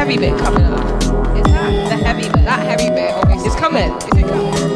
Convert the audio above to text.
heavy bit coming up. Is that The heavy bit. That heavy bit, obviously. it's coming? Is it coming?